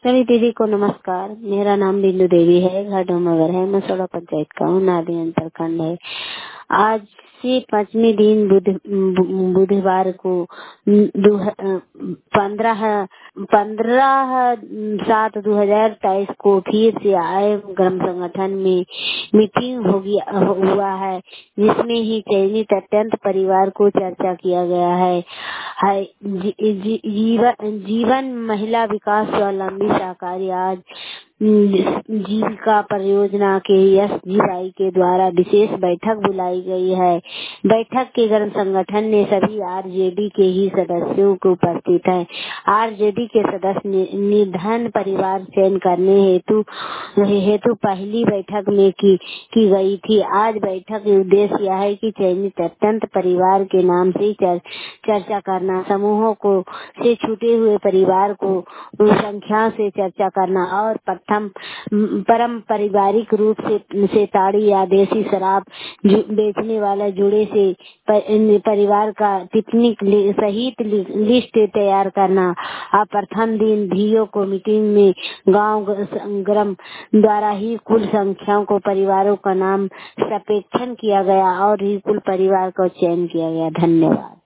सभी दीदी को नमस्कार। मेरा नाम बिंदु देवी है। घर डोमगर है। मसोड़ा पंचायत का हूँ। नादियन प्रखंड है। आज से 5वें दिन बुधवार को 15/7/2023 को फिर से आए ग्राम संगठन में मीटिंग हुआ है, जिसमें ही चयनित अत्यंत परिवार को चर्चा किया गया है जीवन महिला विकास स्वावलंबी सहकारी आज जीविका परियोजना के SGY के द्वारा विशेष बैठक बुलाई गई है। बैठक के ग्राम संगठन ने सभी RJD के ही सदस्यों को उपस्थित है। RJD के सदस्य निर्धन परिवार चयन करने हेतु पहली बैठक में की गई थी। आज बैठक का उद्देश्य यह है कि चयनित अत्यंत परिवार के नाम से चर्चा करना, समूहों को से छूटे हुए परिवार को संख्या से चर्चा करना और परम पारिवारिक रूप से ताड़ी या देसी शराब बेचने वाला जुड़े से परिवार का टिप्पणी सहित लिस्ट तैयार करना। और प्रथम दिन DO को मीटिंग में गांव ग्राम द्वारा ही कुल संख्याओं को परिवारों का नाम सर्वेक्षण किया गया और ही कुल परिवार का चयन किया गया। धन्यवाद।